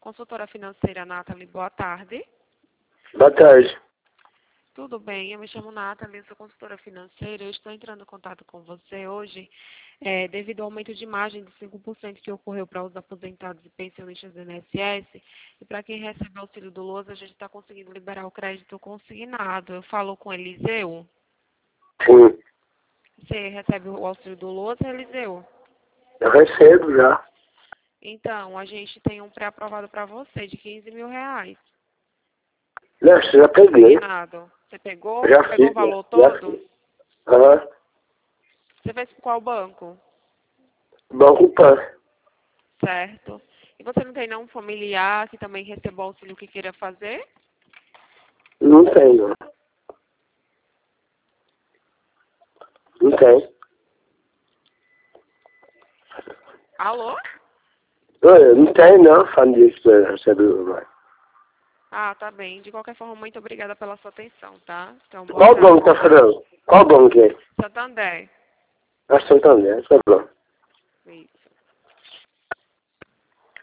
Consultora financeira Nathalie, boa tarde. Boa tarde. Tudo bem, eu me chamo Nathalie, sou consultora financeira. Eu estou entrando em contato com você hoje devido ao aumento de margem de 5% que ocorreu para os aposentados e pensionistas do INSS. E para quem recebe auxílio do LOAS, a gente está conseguindo liberar o crédito consignado. Eu falo com Eliseu. Sim, Você recebe o auxílio do LOAS, Eliseu? eu recebo já. Então, a gente tem um pré-aprovado para você de R$ 15.000. Não, eu já peguei. Consignado. Você pegou? Já Pegou fiz. o valor Já todo? fiz. Aham. Você fez com qual banco? Banco Pan. Certo. E você não tem nenhum familiar que também receba o auxílio que queira fazer? Não tem, não. Não tem. Alô? Não tem, não. Família que recebeu mais. Ah, tá bem. De qualquer forma, muito obrigada pela sua atenção, tá? Então, boa Qual tarde. banco tá falando? Qual banco é? Santander. A Santander, tá bom.